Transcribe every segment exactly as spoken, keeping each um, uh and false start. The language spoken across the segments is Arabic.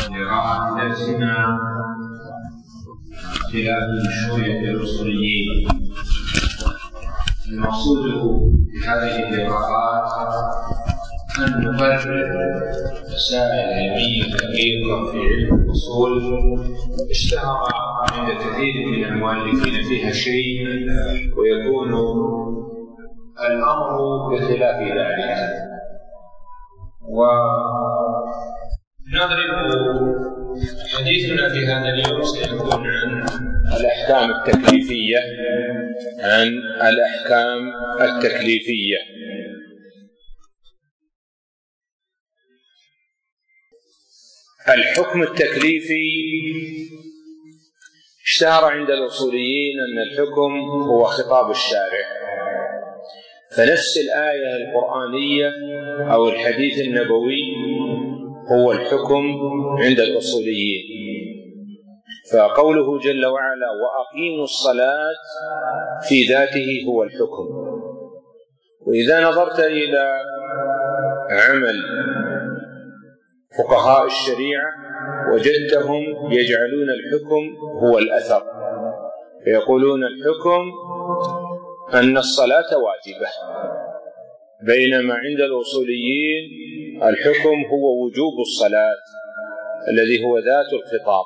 لقراءة درسنا خلاف شوية الأصوليين. المقصود في هذه اللقاءات أن نقرر مسائل علمية دقيقة في علم الأصول اشتهر عند كثير من المؤلفين فيها شيء ويكون الأمر بخلاف ذلك. ونضرب حديثنا في هذا اليوم سيكون عن الأحكام التكليفية عن الأحكام التكليفية. الحكم التكليفي اشتهر عند الأصوليين أن الحكم هو خطاب الشارع، فنفس الآية القرآنية أو الحديث النبوي هو الحكم عند الأصوليين. فقوله جل وعلا وأقيموا الصلاة في ذاته هو الحكم. وإذا نظرت إلى عمل فقهاء الشريعة وجدتهم يجعلون الحكم هو الأثر، فيقولون الحكم أن الصلاة واجبة، بينما عند الأصوليين الحكم هو وجوب الصلاة الذي هو ذات الخطاب.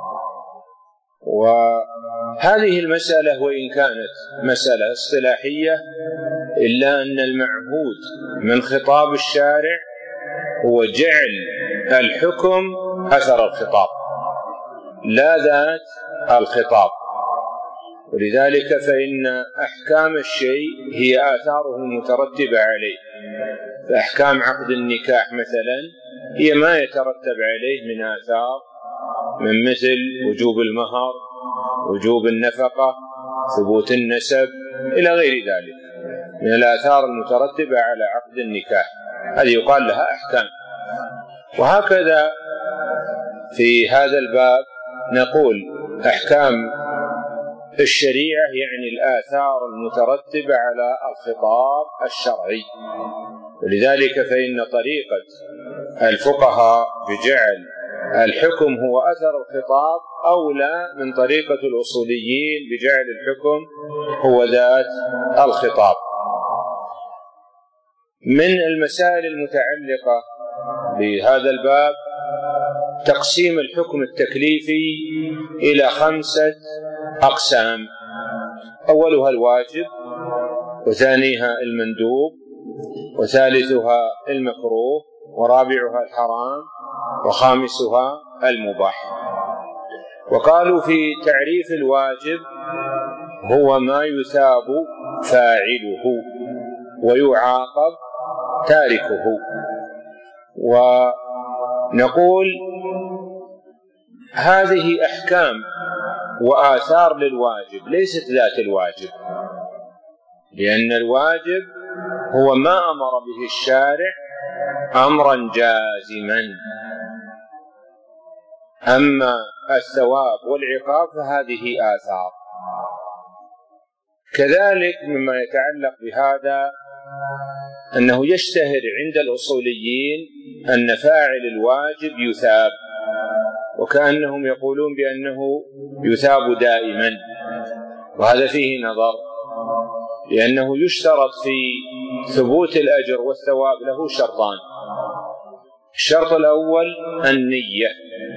وهذه المسألة وإن كانت مسألة اصطلاحية إلا أن المعهود من خطاب الشارع هو جعل الحكم أثر الخطاب لا ذات الخطاب. ولذلك فإن أحكام الشيء هي آثاره المترتبة عليه. فأحكام عقد النكاح مثلا هي ما يترتب عليه من آثار، من مثل وجوب المهر، وجوب النفقة، ثبوت النسب إلى غير ذلك من الآثار المترتبة على عقد النكاح، هذه يقال لها أحكام. وهكذا في هذا الباب نقول أحكام الشريعة يعني الآثار المترتبة على الخطاب الشرعي. ولذلك فإن طريقة الفقهاء بجعل الحكم هو أثر الخطاب أولى من طريقة الأصوليين بجعل الحكم هو ذات الخطاب. من المسائل المتعلقة بهذا الباب تقسيم الحكم التكليفي إلى خمسة أقسام: أولها الواجب، وثانيها المندوب، وثالثها المكروه، ورابعها الحرام، وخامسها المباح. وقالوا في تعريف الواجب هو ما يثاب فاعله ويعاقب تاركه. ونقول هذه أحكام وآثار للواجب ليست ذات الواجب، لأن الواجب هو ما أمر به الشارع أمرا جازما، أما الثواب والعقاب فهذه آثار. كذلك مما يتعلق بهذا أنه يشتهر عند الأصوليين أن فاعل الواجب يثاب، وكأنهم يقولون بأنه يثاب دائما، وهذا فيه نظر، لأنه يشترط في ثبوت الأجر والثواب له شرطان: الشرط الأول النية،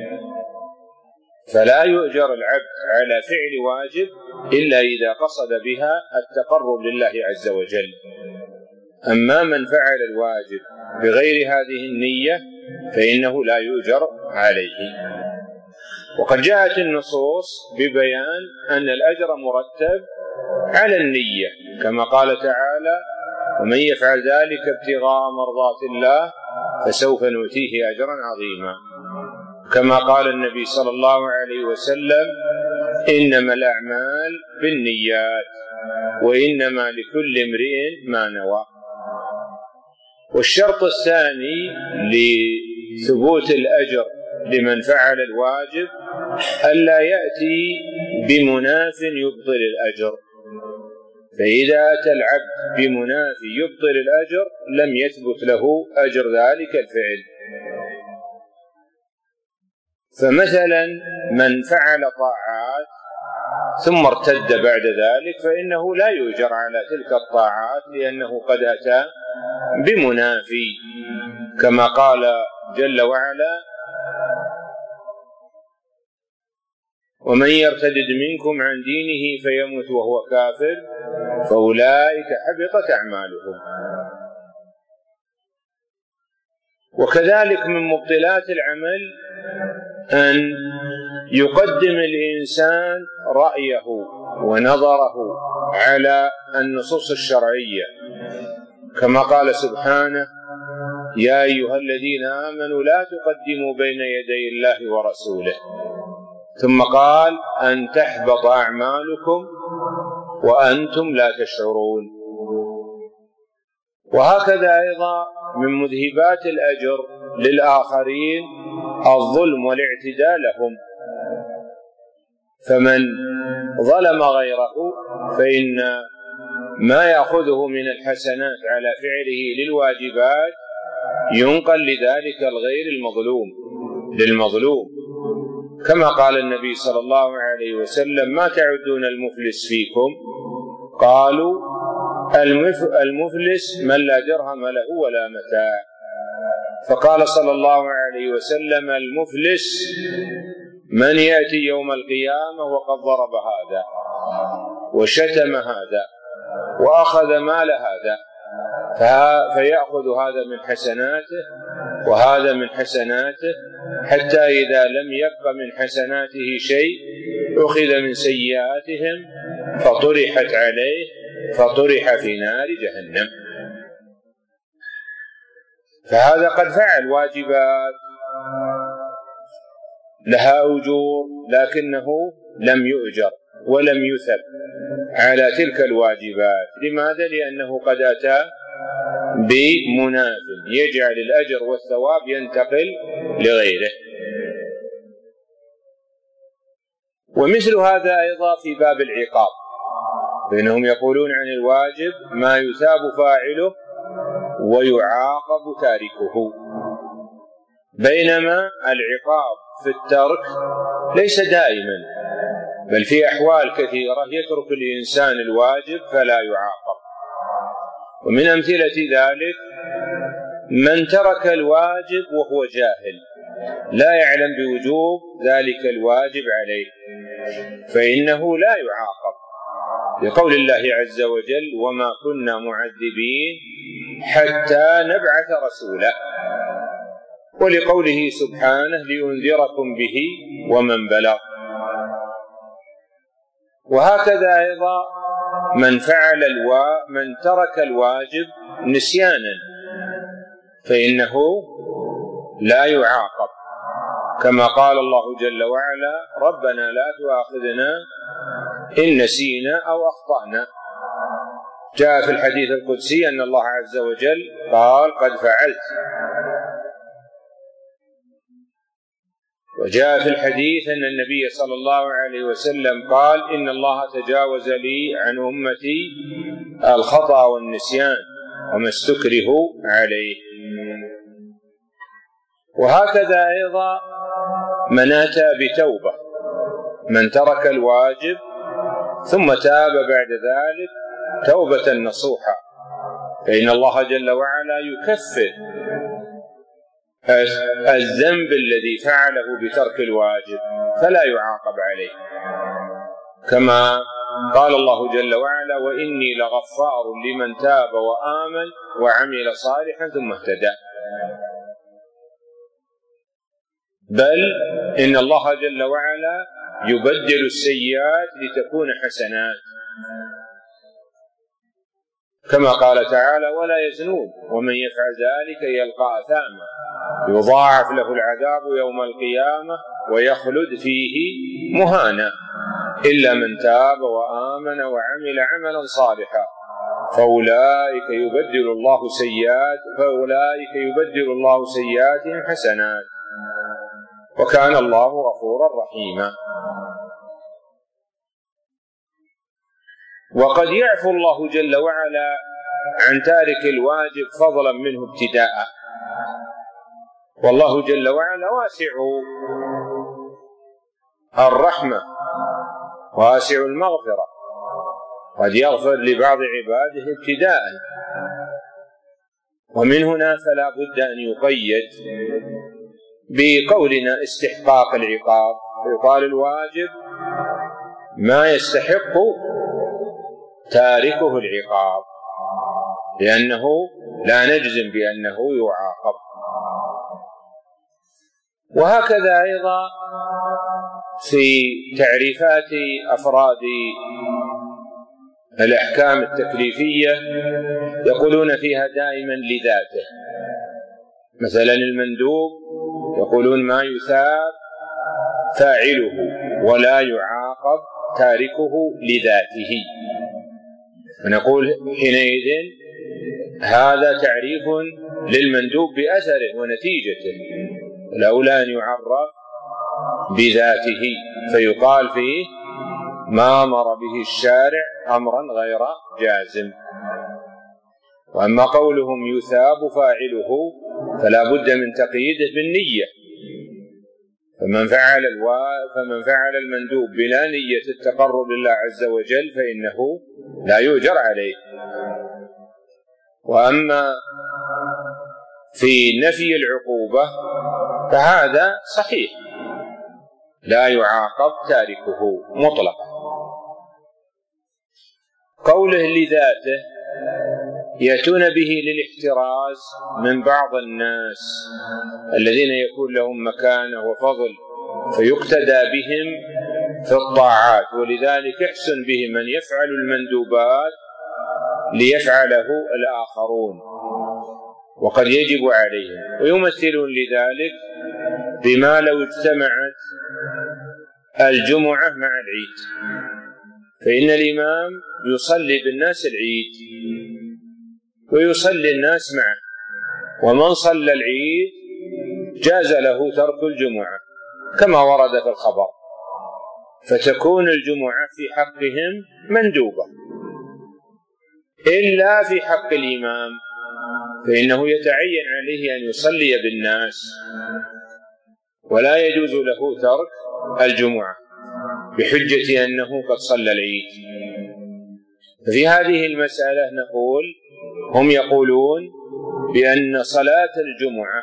فلا يؤجر العبد على فعل واجب إلا إذا قصد بها التقرب لله عز وجل. أما من فعل الواجب بغير هذه النية فإنه لا يؤجر عليه. وقد جاءت النصوص ببيان أن الأجر مرتب على النية، كما قال تعالى: ومن يفعل ذلك ابتغاء مرضات الله فسوف نؤتيه أجرا عظيما. كما قال النبي صلى الله عليه وسلم: إنما الأعمال بالنيات وإنما لكل امرئ ما نوى. والشرط الثاني لثبوت الأجر لمن فعل الواجب ألا يأتي بمناف يبطل الأجر، فإذا أتى العبد بمناف يبطل الأجر لم يثبت له أجر ذلك الفعل. فمثلا من فعل طاعات ثم ارتد بعد ذلك فإنه لا يؤجر على تلك الطاعات، لأنه قد أتى بمنافي، كما قال جل وعلا: ومن يرتدد منكم عن دينه فيمت وهو كافر فأولئك حبطت أعمالهم. وكذلك من مبطلات العمل أن يقدم الإنسان رأيه ونظره على النصوص الشرعية، كما قال سبحانه: يا أيها الذين آمنوا لا تقدموا بين يدي الله ورسوله، ثم قال: أن تحبط أعمالكم وأنتم لا تشعرون. وهكذا أيضا من مذهبات الأجر للآخرين الظلم والاعتداء لهم، فمن ظلم غيره فإن ما يأخذه من الحسنات على فعله للواجبات ينقل لذلك الغير المظلوم للمظلوم، كما قال النبي صلى الله عليه وسلم: ما تعدون المفلس فيكم؟ قالوا: المفلس من لا درهم له ولا متاع. فقال صلى الله عليه وسلم: المفلس من يأتي يوم القيامة وقد ضرب هذا وشتم هذا وأخذ مال هذا، فيأخذ هذا من حسناته وهذا من حسناته، حتى إذا لم يبق من حسناته شيء أخذ من سيئاتهم فطرحت عليه فطرح في نار جهنم. فهذا قد فعل واجبات لها أجور، لكنه لم يؤجر ولم يثب على تلك الواجبات. لماذا؟ لأنه قد أتى بمناف يجعل الأجر والثواب ينتقل لغيره. ومثل هذا أيضا في باب العقاب، فإنهم يقولون عن الواجب ما يثاب فاعله ويعاقب تاركه، بينما العقاب في الترك ليس دائما، بل في أحوال كثيرة يترك الإنسان الواجب فلا يعاقب. ومن أمثلة ذلك من ترك الواجب وهو جاهل لا يعلم بوجوب ذلك الواجب عليه، فإنه لا يعاقب، لقول الله عز وجل: وما كنا معذبين حتى نبعث رسولا، ولقوله سبحانه: لينذركم به ومن بلغ. وهكذا أيضا من فعل الوا من ترك الواجب نسيانا فإنه لا يعاقب، كما قال الله جل وعلا: ربنا لا تؤاخذنا إن نسينا أو أخطأنا. جاء في الحديث القدسي أن الله عز وجل قال: قد فعلت. وجاء في الحديث أن النبي صلى الله عليه وسلم قال: إن الله تجاوز لي عن أمتي الخطأ والنسيان وما استكرهوا عليه. وهكذا أيضا من أتى بتوبة، من ترك الواجب ثم تاب بعد ذلك توبة نصوحة، فإن الله جل وعلا يكفر الذنب الذي فعله بترك الواجب فلا يعاقب عليه، كما قال الله جل وعلا: وإني لغفار لمن تاب وآمن وعمل صالحا ثم اهتدى. بل إن الله جل وعلا يبدل السيئات لتكون حسنات، كما قال تعالى: ولا يزنون ومن يفعل ذلك يلقى أثاما يضاعف له العذاب يوم القيامة ويخلد فيه مهانا إلا من تاب وآمن وعمل عملا صالحا فأولئك يبدل الله سيئات فأولئك يبدل الله سيئاتهم حسنات وكان الله غفورا رحيما. وقد يعفو الله جل وعلا عن تارك الواجب فضلا منه ابتداء، والله جل وعلا واسع الرحمة واسع المغفرة، قد يغفر لبعض عباده ابتداء. ومن هنا فلا بد أن يقيد بقولنا استحقاق العقاب، يقال الواجب ما يستحق تاركه العقاب، لأنه لا نجزم بأنه يعاقب. وهكذا أيضا في تعريفات أفراد الأحكام التكليفية يقولون فيها دائما لذاته. مثلا المندوب يقولون ما يثاب فاعله ولا يعاقب تاركه لذاته، فنقول حينئذ هذا تعريف للمندوب بأثره ونتيجته، الأولى أن يعرف بذاته، فيقال فيه ما أمر به الشارع أمرا غير جازم. وأما قولهم يثاب فاعله فلا بد من تقييده بالنية، فمن فعل الوا... فمن فعل المندوب بلا نية التقرب لله عز وجل فإنه لا يؤجر عليه. وأما في نفي العقوبة فهذا صحيح، لا يعاقب تاركه مطلقا. قوله لذاته يأتون به للاحتراز من بعض الناس الذين يكون لهم مكانة وفضل فيقتدى بهم في الطاعات، ولذلك يحسن بهم من يفعل المندوبات ليفعله الآخرون وقد يجب عليهم، ويمثلون لذلك بما لو اجتمعت الجمعة مع العيد، فإن الإمام يصلي بالناس العيد ويصلي الناس معه، ومن صلى العيد جاز له ترك الجمعة كما ورد في الخبر، فتكون الجمعة في حقهم مندوبة، إلا في حق الإمام فإنه يتعين عليه أن يصلي بالناس ولا يجوز له ترك الجمعة بحجة أنه قد صلى العيد. ففي هذه المسألة نقول هم يقولون بأن صلاة الجمعة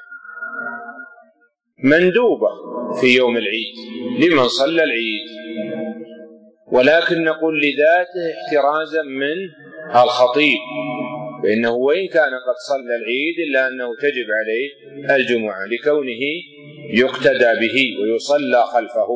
مندوبة في يوم العيد لمن صلى العيد، ولكن نقول لذاته احترازا من الخطيب، فإنه وإن كان قد صلى العيد إلا أنه تجب عليه الجمعة لكونه يقتدى به ويصلى خلفه.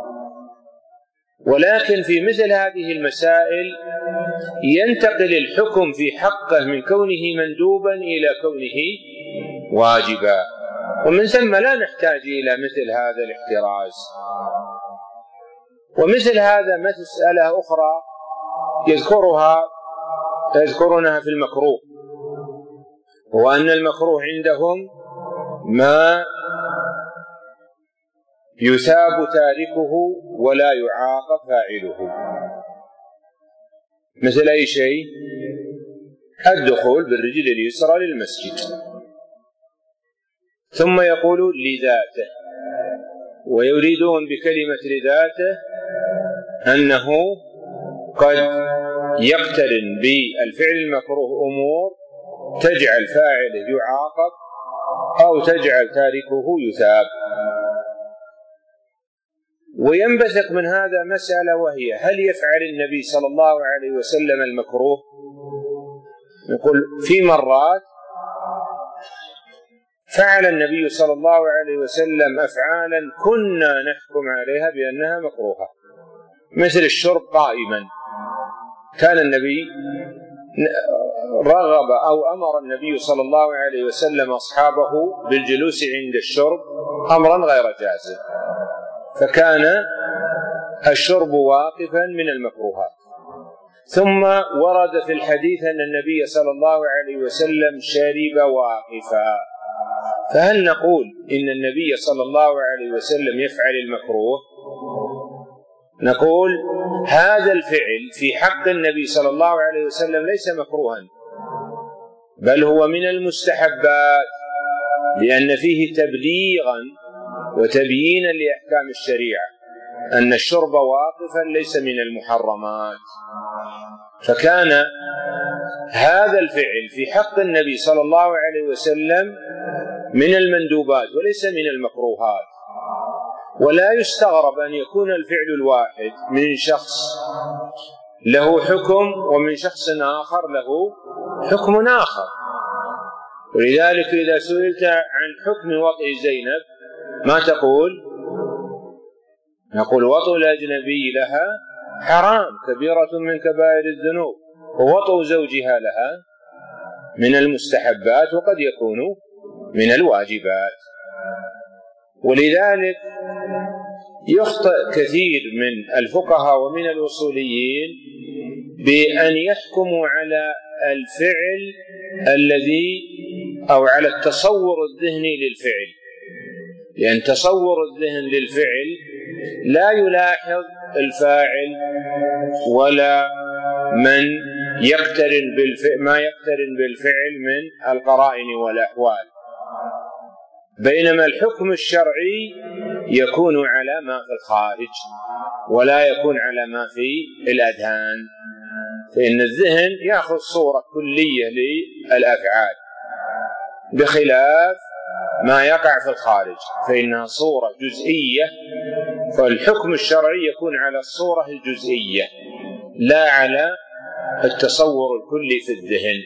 ولكن في مثل هذه المسائل ينتقل الحكم في حقه من كونه مندوبا إلى كونه واجبا، ومن ثم لا نحتاج إلى مثل هذا الاحتراز. ومثل هذا مسألة أخرى يذكرها يذكرونها في المكروه، وأن المكروه عندهم ما يثاب تاركه ولا يعاقب فاعله، مثل أي شيء؟ الدخول بالرجل اليسرى للمسجد. ثم يقول لذاته، ويريدون بكلمة لذاته أنه قد يقترن بالفعل المكروه أمور تجعل فاعله يعاقب أو تجعل تاركه يثاب. وينبثق من هذا مسألة، وهي هل يفعل النبي صلى الله عليه وسلم المكروه؟ نقول في مرات فعل النبي صلى الله عليه وسلم أفعالا كنا نحكم عليها بأنها مكروهة، مثل الشرب قائما، كان النبي رغب أو أمر النبي صلى الله عليه وسلم أصحابه بالجلوس عند الشرب أمرا غير جازم، فكان الشرب واقفا من المكروهات. ثم ورد في الحديث أن النبي صلى الله عليه وسلم شرب واقفا، فهل نقول إن النبي صلى الله عليه وسلم يفعل المكروه؟ نقول هذا الفعل في حق النبي صلى الله عليه وسلم ليس مكروها، بل هو من المستحبات، لأن فيه تبليغا وتبيينا لأحكام الشريعة، أن الشرب واقفا ليس من المحرمات، فكان هذا الفعل في حق النبي صلى الله عليه وسلم من المندوبات وليس من المكروهات. ولا يستغرب أن يكون الفعل الواحد من شخص له حكم ومن شخص آخر له حكم آخر. ولذلك إذا سئلت عن حكم وطئ زينب ما تقول؟ نقول وطئ الأجنبي لها حرام كبيرة من كبائر الذنوب، ووطئ زوجها لها من المستحبات وقد يكون من الواجبات. ولذلك يخطئ كثير من الفقهاء ومن الأصوليين بأن يحكموا على الفعل الذي أو على التصور الذهني للفعل، لأن تصور الذهن للفعل لا يلاحظ الفاعل ولا من يقترن بالفعل ما يقترن بالفعل من القرائن والأحوال، بينما الحكم الشرعي يكون على ما في الخارج ولا يكون على ما في الأذهان، فإن الذهن يأخذ صورة كلية للأفعال بخلاف ما يقع في الخارج فإنها صورة جزئية. فالحكم الشرعي يكون على الصورة الجزئية لا على التصور الكلي في الذهن.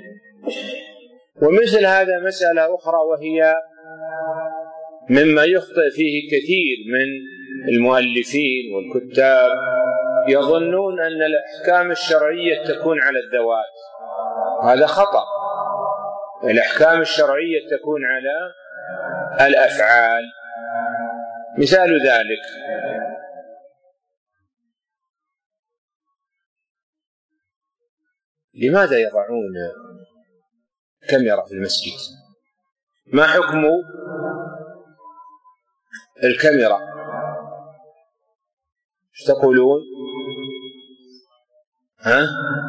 ومثل هذا مسألة أخرى وهي مما يخطئ فيه كثير من المؤلفين والكتاب، يظنون أن الأحكام الشرعية تكون على الذوات. هذا خطأ. الأحكام الشرعية تكون على الأفعال. مثال ذلك لماذا يضعون كاميرا في المسجد؟ ما حكم الكاميرا؟ ايش تقولون؟ ها؟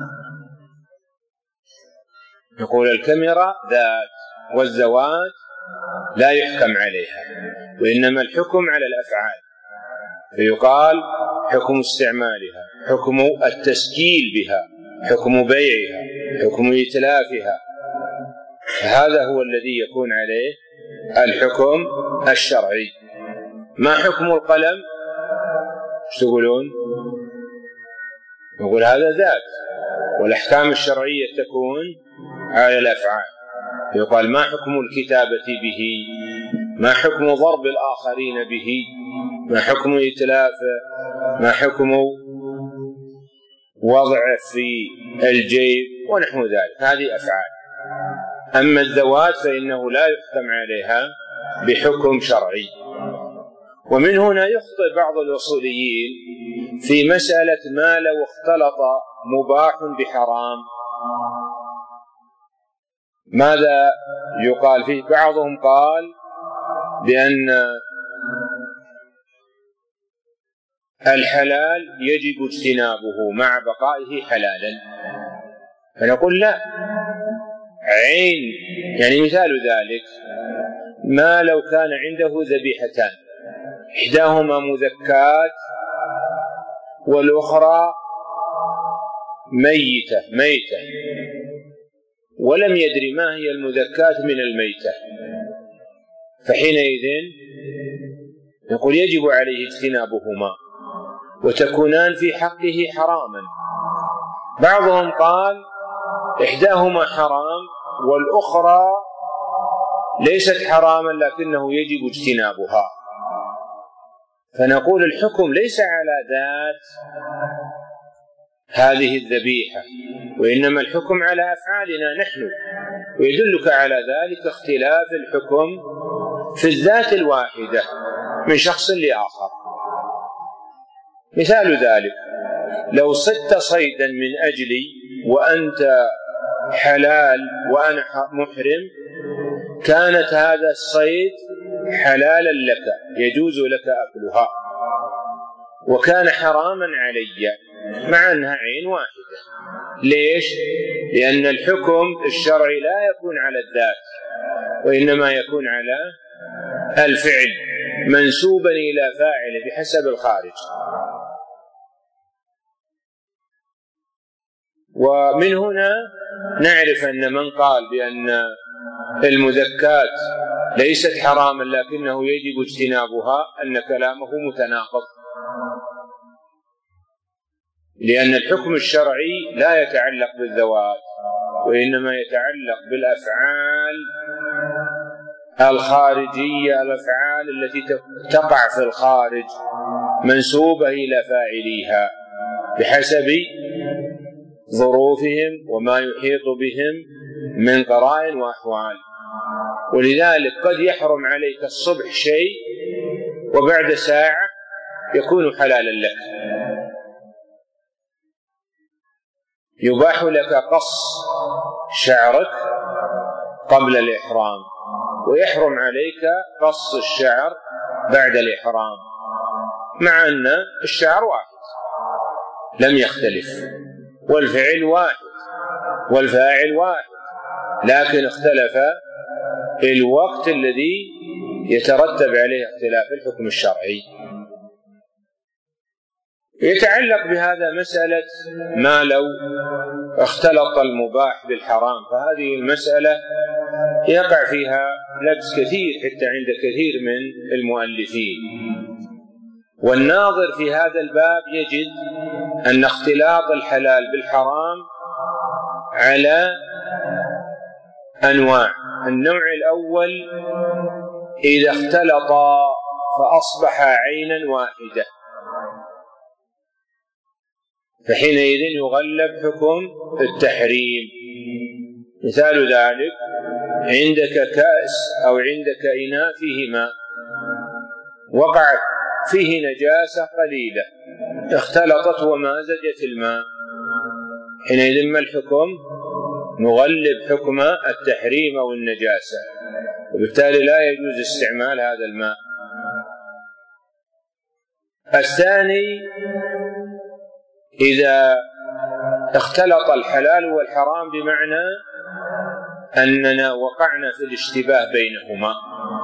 نقول الكاميرا ذات، والذوات لا يحكم عليها، وإنما الحكم على الأفعال، فيقال حكم استعمالها، حكم التسجيل بها، حكم بيعها، حكم إتلافها. هذا هو الذي يكون عليه الحكم الشرعي. ما حكم القلم؟ ايش تقولون؟ نقول هذا ذات، والأحكام الشرعية تكون على الأفعال. يقال ما حكم الكتابة به؟ ما حكم ضرب الآخرين به؟ ما حكم إتلافه؟ ما حكم وضعه في الجيب ونحو ذلك؟ هذه أفعال. أما الذوات فإنه لا يحكم عليها بحكم شرعي. ومن هنا يخطئ بعض الأصوليين في مسألة ما لو اختلط مباح بحرام. ماذا يقال فيه؟ بعضهم قال بأن الحلال يجب اجتنابه مع بقائه حلالا، فنقول لا، عين يعني مثال ذلك ما لو كان عنده ذبيحتان، إحداهما مذكات والأخرى ميتة ميتة، ولم يدري ما هي المذكات من الميتة، فحينئذ نقول يجب عليه اجتنابهما وتكونان في حقه حراما. بعضهم قال إحداهما حرام والأخرى ليست حراما لكنه يجب اجتنابها، فنقول الحكم ليس على ذات هذه الذبيحة، وإنما الحكم على أفعالنا نحن. ويدلك على ذلك اختلاف الحكم في الذات الواحدة من شخص لآخر. مثال ذلك لو صدت صيدا من أجلي وأنت حلال وأنا محرم، كانت هذا الصيد حلالا لك يجوز لك أكلها، وكان حراما علي مع أنها عين واحدة. ليش؟ لأن الحكم الشرعي لا يكون على الذات وإنما يكون على الفعل. منسوبا إلى فاعله بحسب الخارج. ومن هنا نعرف أن من قال بأن المذكات ليست حراما لكنه يجب اجتنابها أن كلامه متناقض، لأن الحكم الشرعي لا يتعلق بالذوات وإنما يتعلق بالأفعال الخارجية، الأفعال التي تقع في الخارج منسوبة إلى فاعليها بحسب ظروفهم وما يحيط بهم من قرائن وأحوال. ولذلك قد يحرم عليك الصبح شيء وبعد ساعة يكون حلالا لك. يباح لك قص شعرك قبل الإحرام، ويحرم عليك قص الشعر بعد الإحرام، مع أن الشعر واحد لم يختلف والفعل واحد والفاعل واحد، لكن اختلف الوقت الذي يترتب عليه اختلاف الحكم الشرعي. يتعلق بهذا مسألة ما لو اختلط المباح بالحرام، فهذه المسألة يقع فيها لبس كثير حتى عند كثير من المؤلفين، والناظر في هذا الباب يجد أن اختلاط الحلال بالحرام على أنواع. النوع الأول إذا اختلطا فأصبح عينا واحدة، فحينئذ يغلب حكم التحريم. مثال ذلك عندك كأس أو عندك إناء فيه ماء، وقعت فيه نجاسة قليلة اختلطت ومازجت الماء، حينئذ ما الحكم؟ نغلب حكم التحريم أو النجاسة، وبالتالي لا يجوز استعمال هذا الماء. الثاني إذا اختلط الحلال والحرام بمعنى أننا وقعنا في الاشتباه بينهما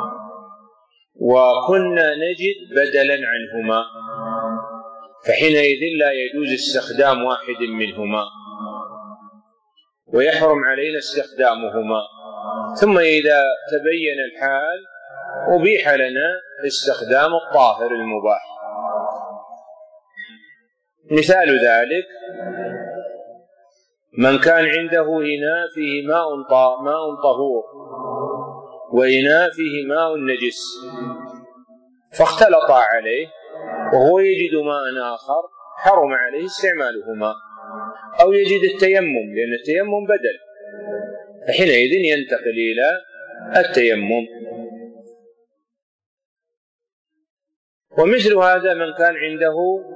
وكنا نجد بدلا عنهما، فحينئذ لا يجوز استخدام واحد منهما ويحرم علينا استخدامهما. ثم إذا تبين الحال أبيح لنا استخدام الطاهر المباح. مثال ذلك من كان عنده إناء فيه ماء ماء طهور وإناء فيه ماء نجس فاختلطا عليه وهو يجد ماء آخر، حرم عليه استعمالهما، أو يجد التيمم لأن التيمم بدل، فحينئذ ينتقل إلى التيمم. ومثل هذا من كان عنده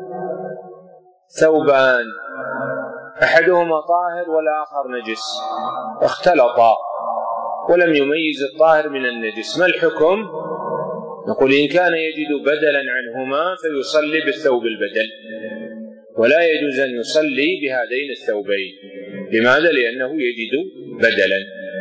ثوبان أحدهما طاهر والآخر نجس اختلطا ولم يميز الطاهر من النجس، ما الحكم؟ نقول إن كان يجد بدلا عنهما فيصلي بالثوب البدل، ولا يجوز أن يصلي بهذين الثوبين. لماذا؟ لأنه يجد بدلا.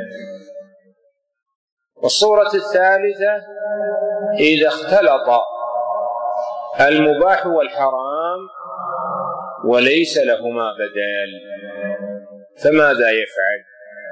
والصورة الثالثة إذا اختلط المباح والحرام وليس لهما بدل، فماذا يفعل؟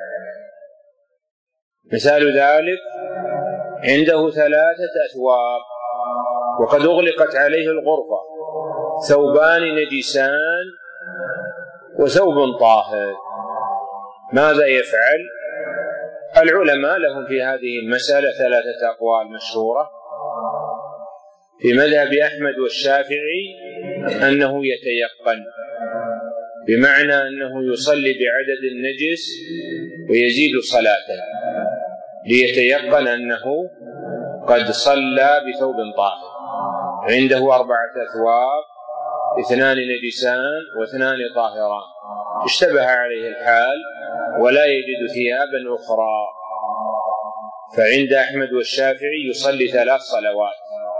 مثال ذلك عنده ثلاثة أثواب وقد أغلقت عليه الغرفة، ثوبان نجسان وثوب طاهر، ماذا يفعل؟ العلماء لهم في هذه المسألة ثلاثة أقوال مشهورة. في مذهب أحمد والشافعي أنه يتيقن، بمعنى أنه يصلي بعدد النجس ويزيد صلاته ليتيقن أنه قد صلى بثوب طاهر. عنده أربعة أثواب، اثنان نجسان واثنان طاهران، اشتبه عليه الحال ولا يجد ثيابا أخرى، فعند أحمد والشافعي يصلي ثلاث صلوات،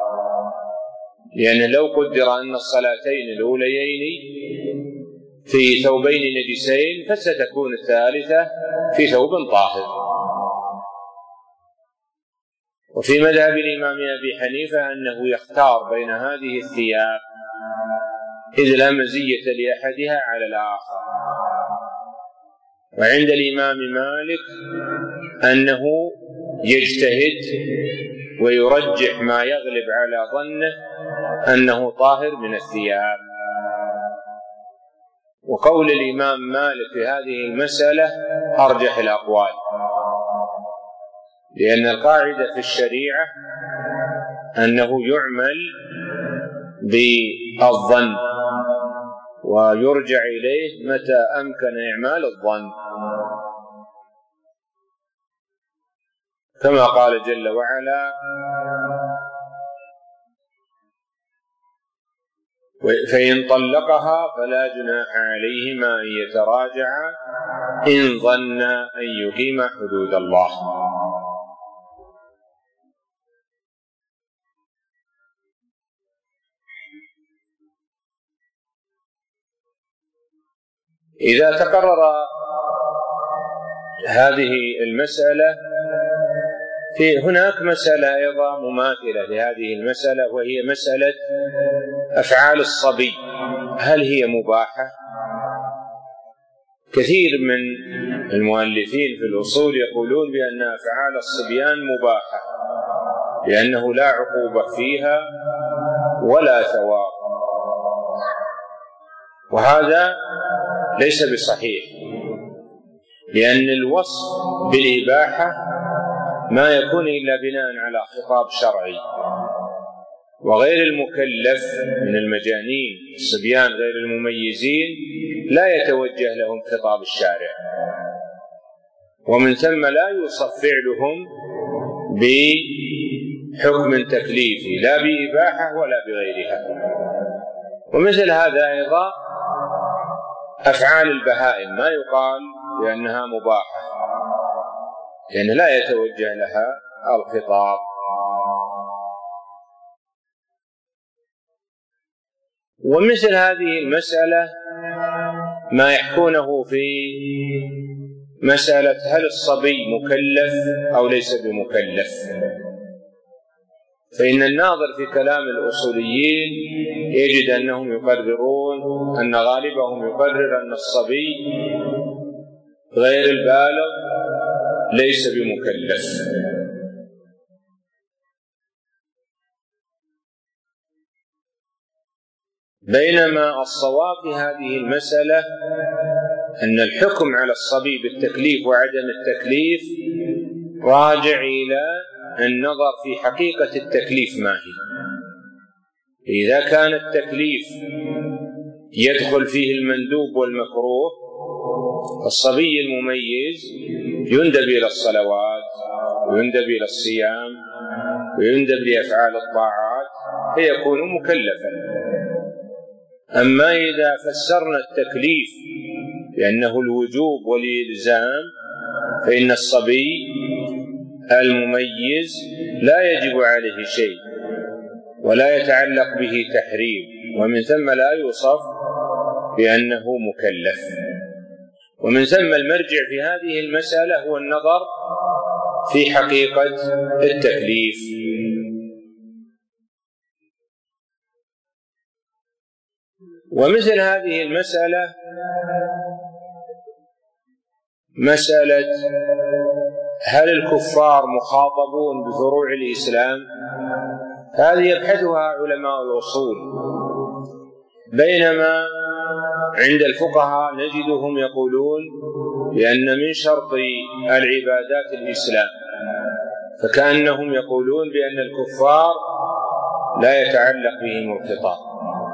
لأن لو قدر أن الصلاتين الأوليين في ثوبين نجسين فستكون الثالثة في ثوب طاهر. وفي مذهب الإمام أبي حنيفة أنه يختار بين هذه الثياب إذ لا مزية لأحدها على الآخر. وعند الإمام مالك أنه يجتهد ويرجح ما يغلب على ظنه أنه طاهر من الثياب. وقول الإمام مالك في هذه المسألة أرجح الأقوال، لأن القاعدة في الشريعة أنه يعمل بالظن ويرجع إليه متى أمكن إعمال الظن، كما قال جل وعلا: فإن طلقها فلا جناح عليهما أن يتراجعا إن ظنا أن يقيما حدود الله. إذا تقرر هذه المسألة، في هناك مسألة أيضا مماثلة لهذه المسألة، وهي مسألة أفعال الصبي، هل هي مباحة؟ كثير من المؤلفين في الأصول يقولون بأن أفعال الصبيان مباحة لأنه لا عقوبة فيها ولا ثواب، وهذا ليس بصحيح، لأن الوصف بالإباحة ما يكون إلا بناء على خطاب شرعي، وغير المكلف من المجانين الصبيان غير المميزين لا يتوجه لهم خطاب الشارع، ومن ثم لا يوصف فعلهم بحكم تكليفي لا بإباحة ولا بغيرها. ومثل هذا أيضا أفعال البهائم ما يقال بأنها مباحة لأن لا يتوجه لها الخطاب. ومثل هذه المسألة ما يحكونه في مسألة هل الصبي مكلف أو ليس بمكلف، فإن الناظر في كلام الأصوليين يجد أنهم يقررون أن غالبهم يقرر أن الصبي غير البالغ ليس بمكلف، بينما الصواب في هذه المسألة أن الحكم على الصبي بالتكليف وعدم التكليف راجع إلى النظر في حقيقة التكليف ما هي. إذا كان التكليف يدخل فيه المندوب والمكروه، الصبي المميز يندب إلى الصلوات ويندب إلى الصيام ويندب لأفعال الطاعات فيكون مكلفا. أما إذا فسرنا التكليف بأنه الوجوب والإلزام، فإن الصبي المميز لا يجب عليه شيء ولا يتعلق به تحريم، ومن ثم لا يوصف بأنه مكلف. ومن ثم المرجع في هذه المسألة هو النظر في حقيقة التكليف. ومثل هذه المسألة مسألة هل الكفار مخاطبون بفروع الإسلام، هذه يبحثها علماء الأصول، بينما عند الفقهاء نجدهم يقولون بأن من شرط العبادات الإسلام، فكأنهم يقولون بأن الكفار لا يتعلق بهم الخطاب.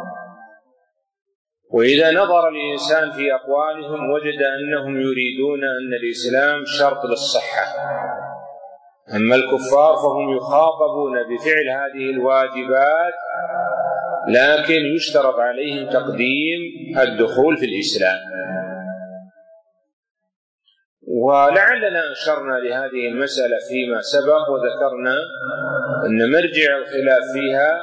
وإذا نظر الإنسان في أقوالهم وجد أنهم يريدون أن الإسلام شرط للصحة، أما الكفار فهم يخاطبون بفعل هذه الواجبات لكن يشترط عليهم تقديم الدخول في الإسلام. ولعلنا أشرنا لهذه المسألة فيما سبق وذكرنا أن مرجع الخلاف فيها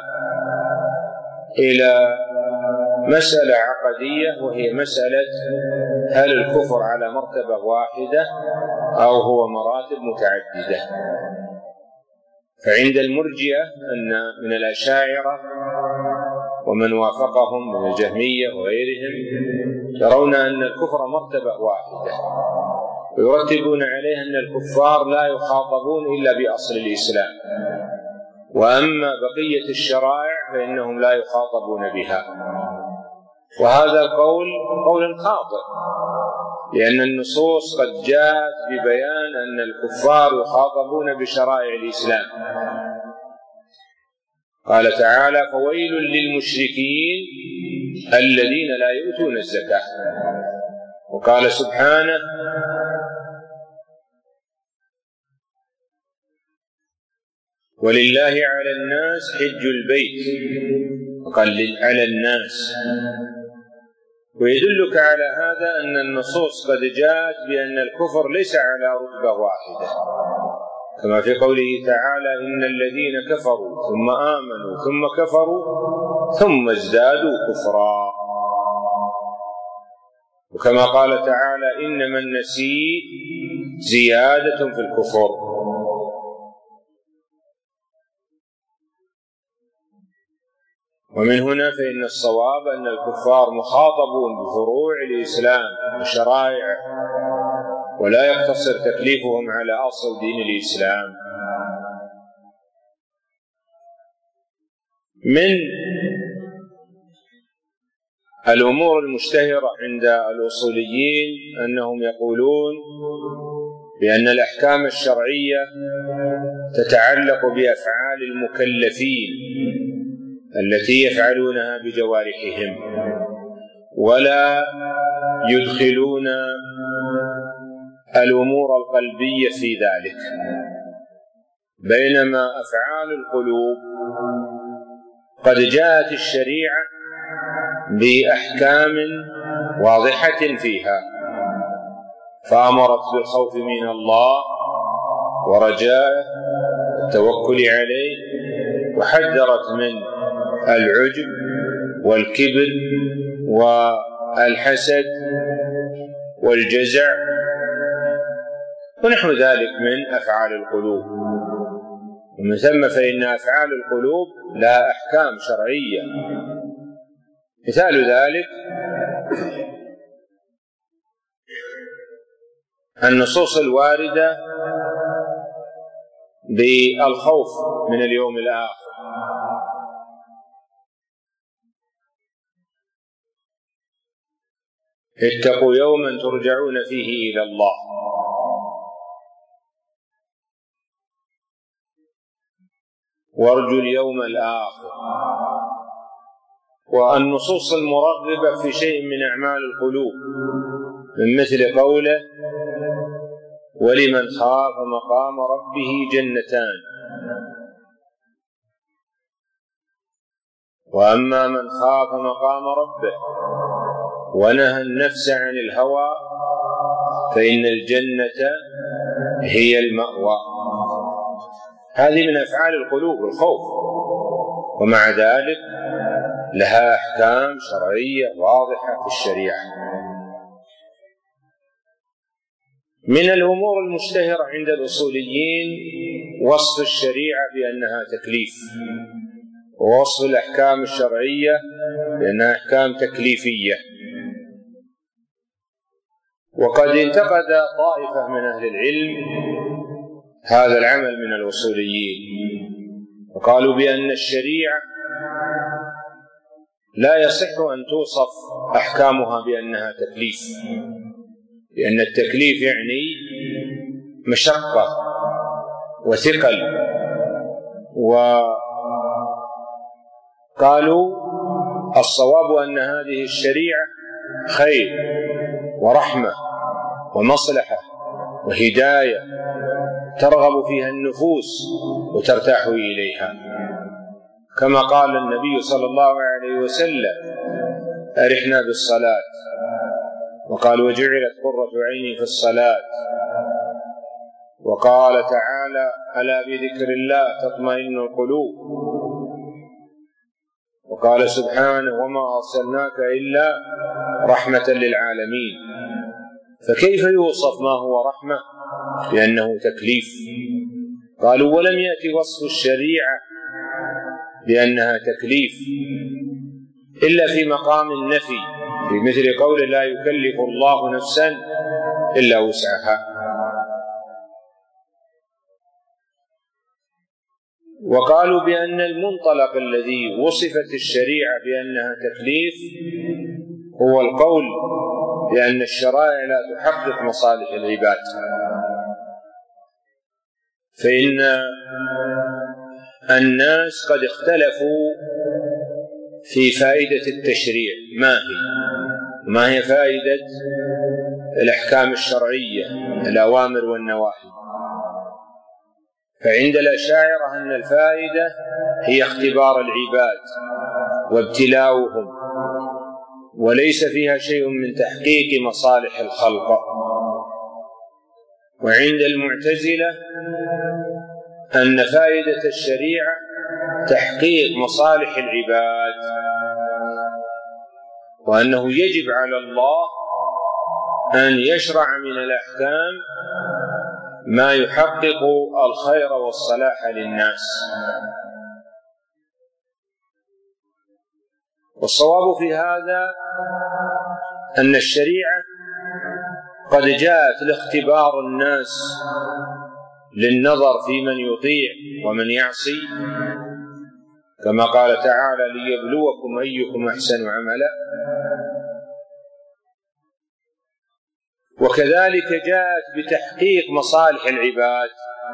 إلى مسألة عقدية، وهي مسألة هل الكفر على مرتبة واحدة أو هو مراتب متعددة. فعند المرجئة أن من الأشاعرة ومن وافقهم من الجهمية وغيرهم يرون أن الكفر مرتبة واحدة، ويرتبون عليها أن الكفار لا يخاطبون إلا بأصل الإسلام، وأما بقية الشرائع فإنهم لا يخاطبون بها. وهذا القول قول خاطئ، لأن النصوص قد جاءت ببيان أن الكفار يخاطبون بشرائع الإسلام. قال تعالى: فويل للمشركين الذين لا يؤتون الزكاة. وقال سبحانه: ولله على الناس حج البيت، وقال على الناس. ويدلك على هذا أن النصوص قد جاءت بأن الكفر ليس على رتبة واحدة، كما في قوله تعالى: إن الذين كفروا ثم آمنوا ثم كفروا ثم ازدادوا كفرا. وكما قال تعالى: إنما النسيء زيادة في الكفر. ومن هنا فإن الصواب أن الكفار مخاطبون بفروع الإسلام وشرائعه، ولا يقتصر تكليفهم على أصل دين الإسلام. من الأمور المشتهرة عند الأصوليين أنهم يقولون بأن الأحكام الشرعية تتعلق بأفعال المكلفين التي يفعلونها بجوارحهم، ولا يدخلون الأمور القلبية في ذلك، بينما أفعال القلوب قد جاءت الشريعة بأحكام واضحة فيها، فأمرت بالخوف من الله ورجاءه والتوكل عليه، وحذرت من العجب والكبر والحسد والجزع ونحو ذلك من أفعال القلوب. ومن ثم فإن أفعال القلوب لها أحكام شرعية، مثال ذلك النصوص الواردة بالخوف من اليوم الآخر، اتقوا يوما ترجعون فيه إلى الله. وارجوا اليوم الآخر. والنصوص المرغبة في شيء من أعمال القلوب، من مثل قوله: ولمن خاف مقام ربه جنتان، وأما من خاف مقام ربه ونهى النفس عن الهوى فإن الجنة هي المأوى. هذه من أفعال القلوب الخوف، ومع ذلك لها أحكام شرعية واضحة في الشريعة. من الأمور المشتهرة عند الأصوليين وصف الشريعة بأنها تكليف، ووصف الأحكام الشرعية بأنها أحكام تكليفية. وقد انتقد طائفة من أهل العلم هذا العمل من الأصوليين، وقالوا بأن الشريعة لا يصح أن توصف أحكامها بأنها تكليف، لأن التكليف يعني مشقة وثقل. وقالوا الصواب أن هذه الشريعة خير ورحمة ومصلحة وهداية ترغب فيها النفوس وترتاح إليها، كما قال النبي صلى الله عليه وسلم: أرحنا بالصلاة. وقال: وجعلت قرة عيني في الصلاة. وقال تعالى: ألا بذكر الله تطمئن القلوب. وقال سبحانه: وما أرسلناك إلا رحمة للعالمين. فكيف يوصف ما هو رحمة بأنه تكليف؟ قالوا ولم يأتي وصف الشريعة بأنها تكليف إلا في مقام النفي، في مثل قول لا يكلف الله نفسا إلا وسعها. وقالوا بأن المنطلق الذي وصفت الشريعة بأنها تكليف هو القول بأن الشرائع لا تحقق مصالح العباد، فإن الناس قد اختلفوا في فائدة التشريع، ما هي ما هي فائدة الأحكام الشرعية الأوامر والنواهي. فعند الأشاعرة أن الفائدة هي اختبار العباد وابتلاؤهم، وليس فيها شيء من تحقيق مصالح الخلق. وعند المعتزلة أن فائدة الشريعة تحقيق مصالح العباد، وأنه يجب على الله أن يشرع من الأحكام ما يحقق الخير والصلاح للناس. والصواب في هذا أن الشريعة قد جاءت لاختبار الناس للنظر في من يطيع ومن يعصي، كما قال تعالى ليبلوكم أيكم أحسن عملا. وكذلك جاءت بتحقيق مصالح العباد،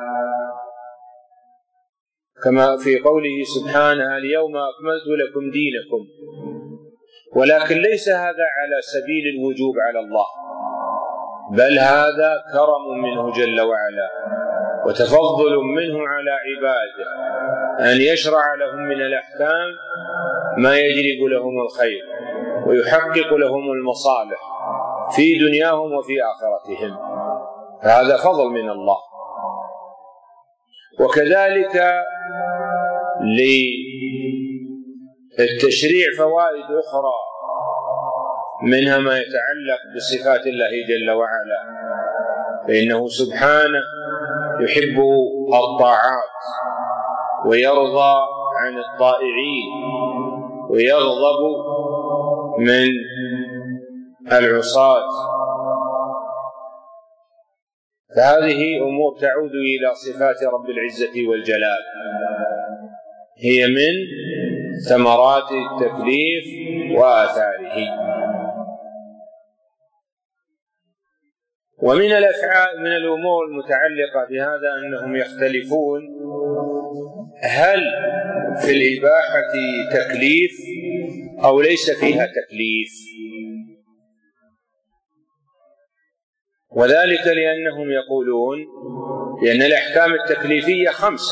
كما في قوله سبحانه اليوم أكملت لكم دينكم. ولكن ليس هذا على سبيل الوجوب على الله، بل هذا كرم منه جل وعلا وتفضل منه على عباده أن يشرع لهم من الأحكام ما يجلب لهم الخير ويحقق لهم المصالح في دنياهم وفي آخرتهم، فهذا فضل من الله. وكذلك للتشريع فوائد أخرى، منها ما يتعلق بصفات الله جل وعلا، فإنه سبحانه يحب الطاعات ويرضى عن الطائعين ويغضب من العصاة، فهذه أمور تعود إلى صفات رب العزة والجلال، هي من ثمرات التكليف وآثاره. ومن الأفعال من الأمور المتعلقة بهذا أنهم يختلفون هل في الإباحة تكليف أو ليس فيها تكليف، وذلك لأنهم يقولون بأن الأحكام التكليفية خمسة: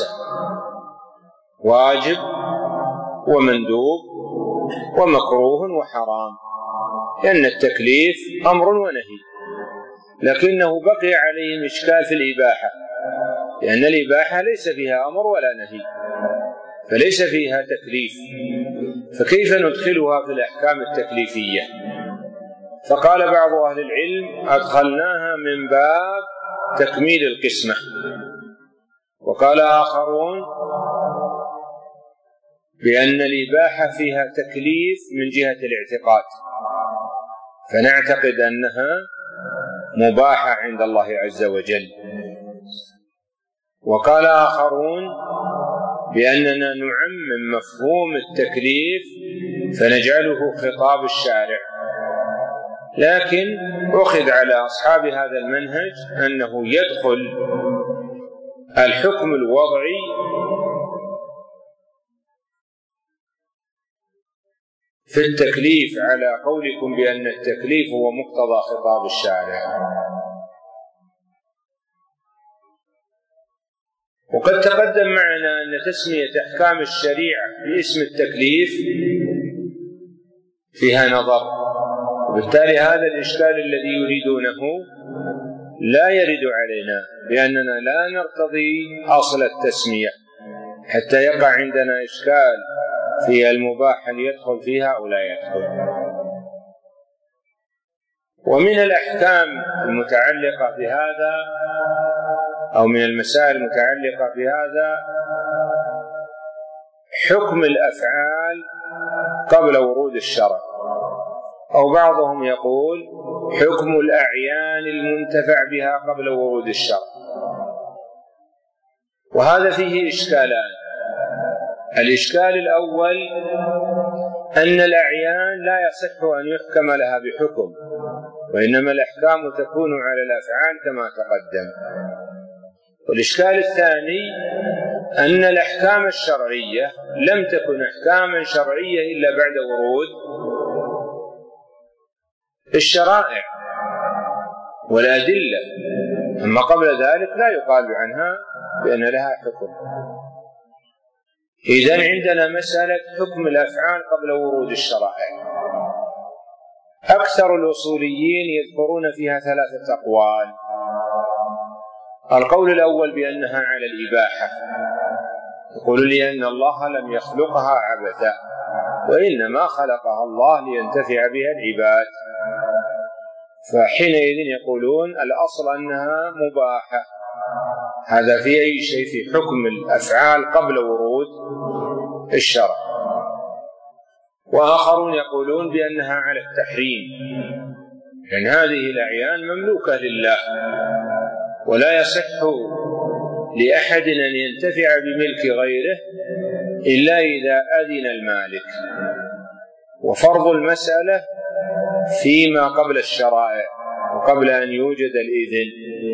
واجب ومندوب ومكروه وحرام، لأن التكليف أمر ونهي، لكنه بقي عليهم إشكال في الإباحة، لأن الإباحة ليس فيها أمر ولا نهي، فليس فيها تكليف، فكيف ندخلها في الأحكام التكليفية؟ فقال بعض أهل العلم أدخلناها من باب تكميل القسمة، وقال آخرون بأن الإباحة فيها تكليف من جهة الاعتقاد، فنعتقد أنها مباحة عند الله عز وجل. وقال آخرون بأننا نعمم مفهوم التكليف فنجعله خطاب الشارع، لكن أخذ على أصحاب هذا المنهج أنه يدخل الحكم الوضعي في التكليف على قولكم بأن التكليف هو مقتضى خطاب الشارع. وقد تقدم معنا أن تسمية أحكام الشريعة باسم التكليف فيها نظر، وبالتالي هذا الإشكال الذي يريدونه لا يرد علينا، لأننا لا نرتضي أصل التسمية حتى يقع عندنا إشكال في المباح هل يدخل فيها أو لا يدخل. ومن الأحكام المتعلقة بهذا أو من المسائل المتعلقة بهذا حكم الأفعال قبل ورود الشرع، أو بعضهم يقول حكم الأعيان المنتفع بها قبل ورود الشرع. وهذا فيه إشكالان. الإشكال الأول أن الأعيان لا يصح أن يحكم لها بحكم، وإنما الأحكام تكون على الأفعال كما تقدم. والإشكال الثاني أن الأحكام الشرعية لم تكن أحكاما شرعية إلا بعد ورود الشرائع والأدلة، أما قبل ذلك لا يقال عنها بأن لها حكم. إذن عندنا مسألة حكم الأفعال قبل ورود الشرائع. أكثر الأصوليين يذكرون فيها ثلاثة أقوال. القول الأول بأنها على الإباحة، يقول لأن الله لم يخلقها عبثا، وإنما خلقها الله لينتفع بها العباد، فحينئذ يقولون الأصل أنها مباحة. هذا في أي شيء؟ في حكم الأفعال قبل ورود الشرع. وآخرون يقولون بأنها على التحريم، لأن هذه الأعيان مملوكة لله، ولا يصح لأحد أن ينتفع بملك غيره إلا إذا أذن المالك. وفرض المسألة فيما قبل الشرائع وقبل أن يوجد الإذن.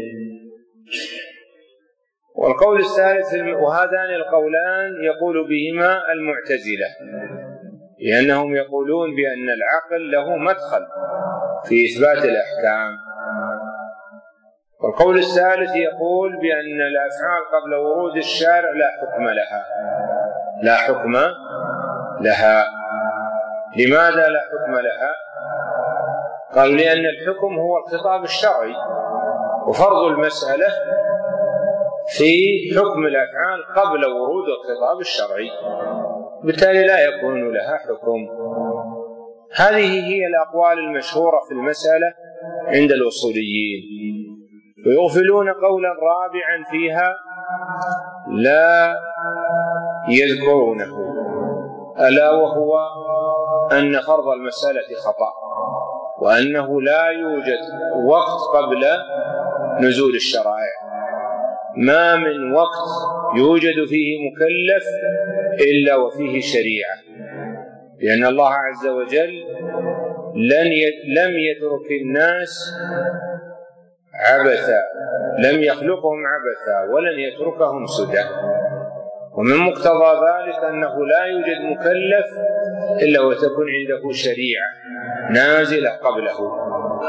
والقول الثالث، وهذان القولان يقول بهما المعتزلة، لأنهم يقولون بأن العقل له مدخل في إثبات الأحكام. والقول الثالث يقول بأن الأفعال قبل ورود الشارع لا حكم لها لا حكم لها لماذا لا حكم لها؟ قال لأن الحكم هو الخطاب الشرعي، وفرض المسألة في حكم الأفعال قبل ورود الخطاب الشرعي، بالتالي لا يكون لها حكم. هذه هي الأقوال المشهورة في المسألة عند الأصوليين. ويغفلون قولا رابعا فيها لا يذكرونه، ألا وهو أن فرض المسألة خطأ، وأنه لا يوجد وقت قبل نزول الشرائع. ما من وقت يوجد فيه مكلف إلا وفيه شريعة، لأن الله عز وجل لم يترك الناس عبثا، لم يخلقهم عبثا ولن يتركهم سدى. ومن مقتضى ذلك أنه لا يوجد مكلف إلا وتكون عنده شريعة نازلة قبله.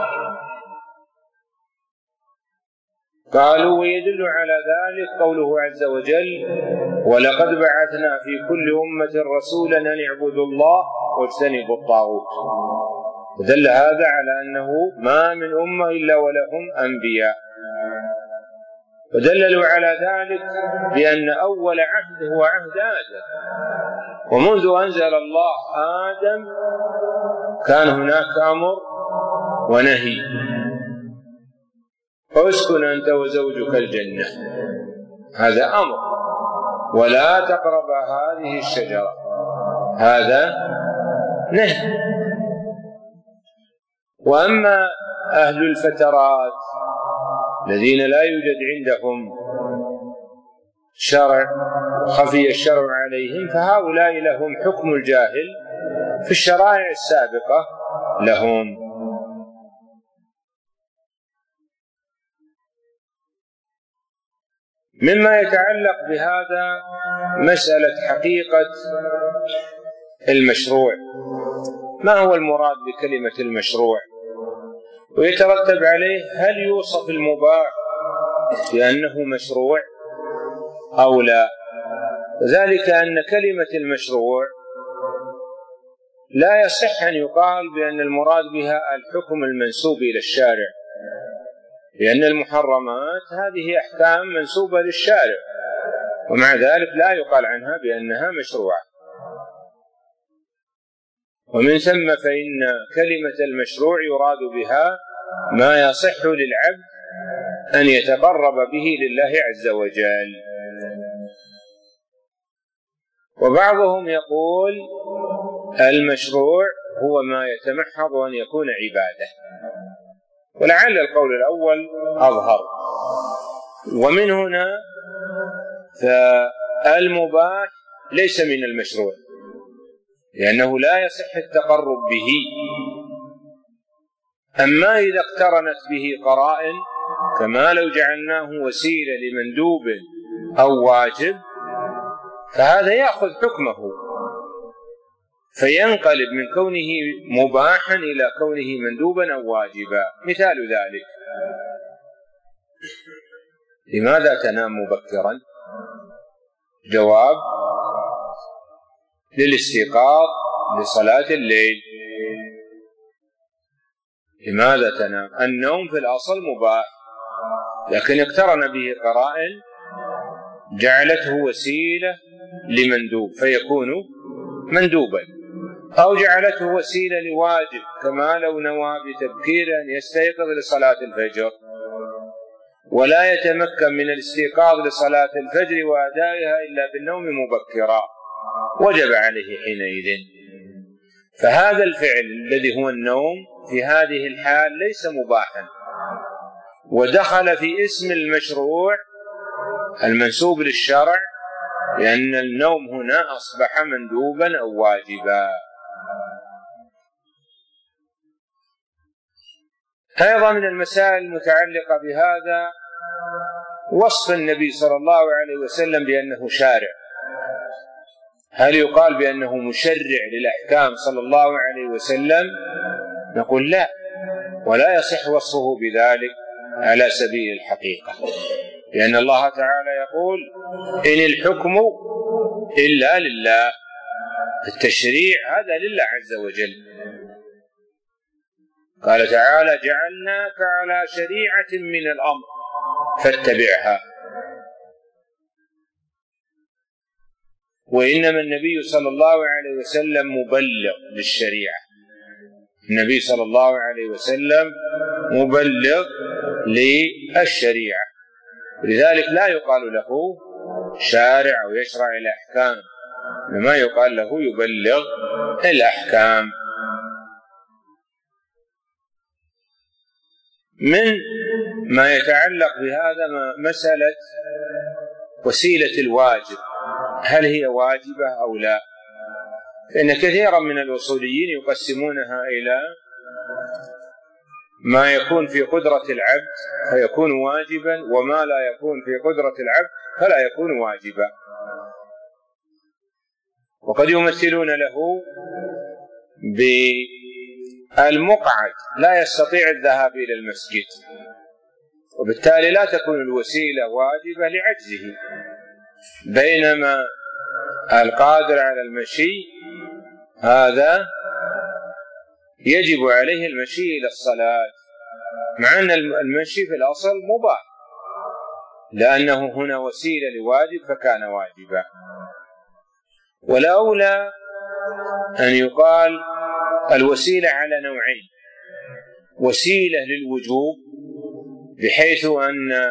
قالوا ويدل على ذلك قوله عز وجل ولقد بعثنا في كل أمة رسولا أن اعبدوا الله واجتنبوا الطاغوت. ودل هذا على أنه ما من أمة إلا ولهم أنبياء. ودللوا على ذلك بأن أول عهد هو عهد آدم، ومنذ أنزل الله آدم كان هناك أمر ونهي: اسكن أنت وزوجك الجنة، هذا أمر، ولا تقرب هذه الشجرة، هذا نهي. وأما أهل الفترات الذين لا يوجد عندهم شرع وخفي الشرع عليهم، فهؤلاء لهم حكم الجاهل في الشرائع السابقة لهم. مما يتعلق بهذا مسألة حقيقة المشروع، ما هو المراد بكلمة المشروع؟ ويترتب عليه هل يوصف المباح بأنه مشروع أو لا؟ ذلك أن كلمة المشروع لا يصح أن يقال بأن المراد بها الحكم المنسوب إلى الشارع، لأن المحرمات هذه أحكام منسوبة للشارع، ومع ذلك لا يقال عنها بأنها مشروعة. ومن ثم فإن كلمة المشروع يراد بها ما يصح للعبد أن يتقرب به لله عز وجل. وبعضهم يقول المشروع هو ما يتمحض أن يكون عبادة، ولعل القول الأول أظهر. ومن هنا فالمباح ليس من المشروع، لأنه لا يصح التقرب به. أما إذا اقترنت به قرائن، كما لو جعلناه وسيلة لمندوب أو واجب، فهذا يأخذ حكمه، فينقلب من كونه مباحا إلى كونه مندوبا أو واجبا. مثال ذلك: لماذا تنام مبكرا؟ جواب: للاستيقاظ لصلاة الليل. لماذا تنام؟ النوم في الأصل مباح، لكن اقترن به قرائن جعلته وسيلة لمندوب فيكون مندوبا، أو جعلته وسيلة لواجب، كما لو نوى بتبكير أن يستيقظ لصلاة الفجر ولا يتمكن من الاستيقاظ لصلاة الفجر وأدائها إلا بالنوم مبكرا، وجب عليه حينئذ. فهذا الفعل الذي هو النوم في هذه الحال ليس مباحا، ودخل في اسم المشروع المنسوب للشرع، لأن النوم هنا أصبح مندوبا أو واجبا. أيضا من المسائل المتعلقة بهذا وصف النبي صلى الله عليه وسلم بأنه شارع. هل يقال بأنه مشرع للأحكام صلى الله عليه وسلم؟ نقول لا، ولا يصح وصفه بذلك على سبيل الحقيقة، لأن الله تعالى يقول: إن الحكم إلا لله. التشريع هذا لله عز وجل. قال تعالى: جعلناك على شريعة من الأمر فاتبعها. وإنما النبي صلى الله عليه وسلم مبلغ للشريعة. النبي صلى الله عليه وسلم مبلغ للشريعة، ولذلك لا يقال له شارع أو يشرع الأحكام، إنما يقال له يبلغ الأحكام. من ما يتعلق بهذا مسألة وسيلة الواجب، هل هي واجبة أو لا؟ فإن كثيرا من الأصوليين يقسمونها إلى ما يكون في قدرة العبد فيكون واجبا، وما لا يكون في قدرة العبد فلا يكون واجبا. وقد يمثلون له بالمقعد لا يستطيع الذهاب إلى المسجد، وبالتالي لا تكون الوسيلة واجبة لعجزه، بينما القادر على المشي هذا يجب عليه المشي إلى الصلاة، مع أن المشي في الأصل مباح، لأنه هنا وسيلة لواجب فكان واجبا. والأولى أن يقال الوسيلة على نوعين: وسيلة للوجوب بحيث أن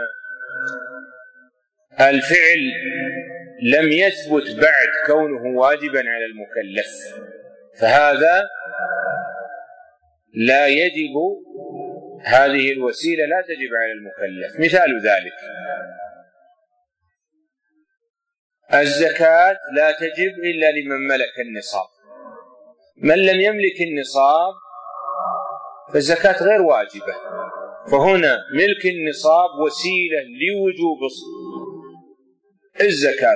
الفعل لم يثبت بعد كونه واجبا على المكلف، فهذا لا يجب، هذه الوسيلة لا تجب على المكلف. مثال ذلك: الزكاة لا تجب إلا لمن ملك النصاب، من لم يملك النصاب فالزكاة غير واجبة. فهنا ملك النصاب وسيلة لوجوب الزكاة،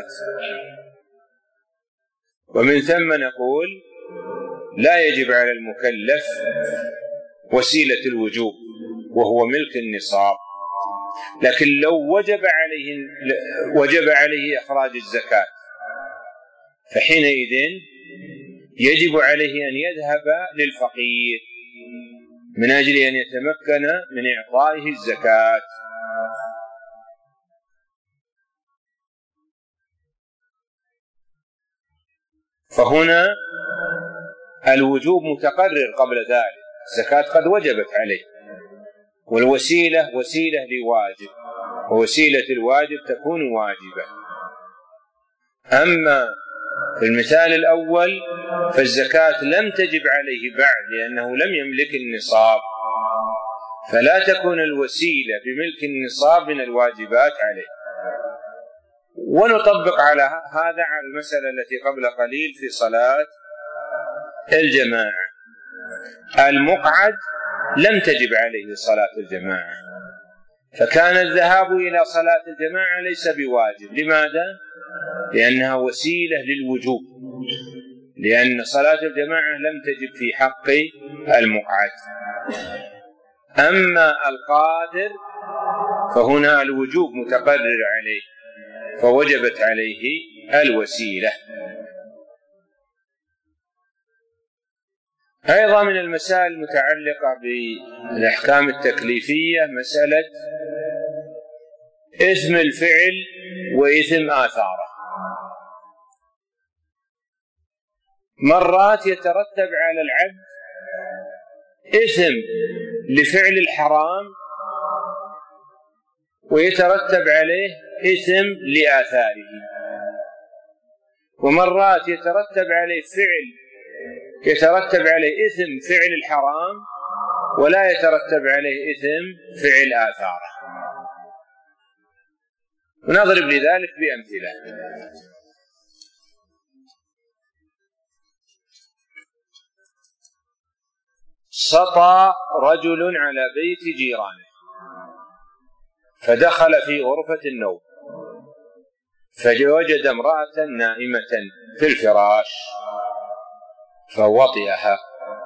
ومن ثم نقول لا يجب على المكلف وسيلة الوجوب وهو ملك النصاب. لكن لو وجب عليه وجب عليه إخراج الزكاة فحينئذ يجب عليه أن يذهب للفقير من أجل أن يتمكن من إعطائه الزكاة. فهنا الوجوب متقرر قبل ذلك، الزكاة قد وجبت عليه، والوسيلة وسيلة لواجب، ووسيلة الواجب تكون واجبة. أما في المثال الأول فالزكاة لم تجب عليه بعد لأنه لم يملك النصاب، فلا تكون الوسيلة بملك النصاب من الواجبات عليه. ونطبق على هذا على المسألة التي قبل قليل في صلاة الجماعة. المقعد لم تجب عليه صلاة الجماعة، فكان الذهاب إلى صلاة الجماعة ليس بواجب. لماذا؟ لأنها وسيلة للوجوب، لأن صلاة الجماعة لم تجب في حق المقعد. أما القادر فهنا الوجوب متقرر عليه، فوجبت عليه الوسيلة. أيضا من المسائل المتعلقة بالأحكام التكليفية مسألة إثم الفعل وإثم آثاره. مرات يترتب على العبد إثم لفعل الحرام ويترتب عليه إثم لآثاره، ومرات يترتب عليه فعل يترتب عليه إثم فعل الحرام ولا يترتب عليه إثم فعل آثاره. ونضرب لذلك بأمثلة. سطى رجل على بيت جيرانه فدخل في غرفة النوم فوجد امرأة نائمة في الفراش فوطئها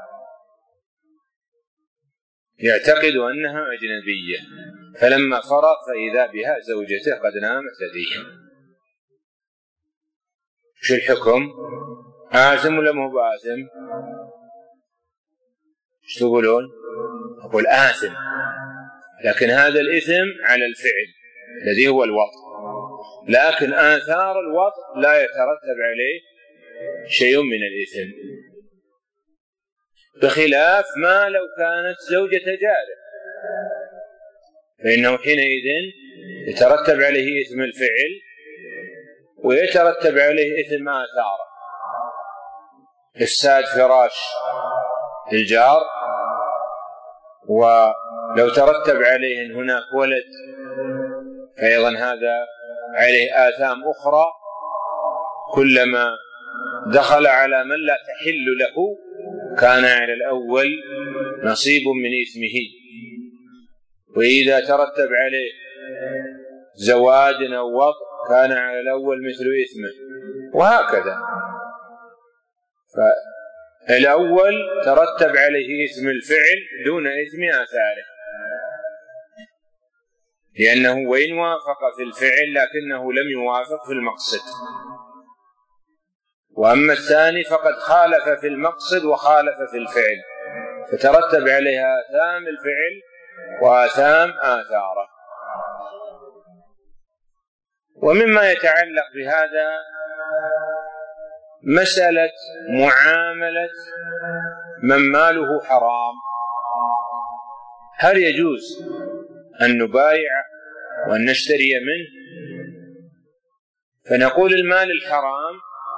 يعتقد أنها أجنبية، فلما فرغ فإذا بها زوجته قد نامت لديه. شو الحكم؟ آثم ولا مو بآثم؟ ايش تقولون؟ أقول آثم، لكن هذا الإثم على الفعل الذي هو الوطء، لكن آثار الوطء لا يترتب عليه شيء من الإثم، بخلاف ما لو كانت زوجة جاره، فإنه حينئذ يترتب عليه إثم الفعل ويترتب عليه إثم آثاره. إفساد فراش الجار، ولو ترتب عليه أن هناك ولد فأيضا هذا عليه آثام أخرى، كلما دخل على من لا تحل له كان على الأول نصيب من إثمه، وإذا ترتب عليه زواج أو وطء كان على الأول مثل إثمه، وهكذا. فالأول ترتب عليه إثم الفعل دون إثم آثاره، لأنه وإن وافق في الفعل لكنه لم يوافق في المقصد. وأما الثاني فقد خالف في المقصد وخالف في الفعل، فترتب عليها آثام الفعل وآثام آثاره. ومما يتعلق بهذا مسألة معاملة من ماله حرام، هل يجوز أن نبايع وأن نشتري منه؟ فنقول المال الحرام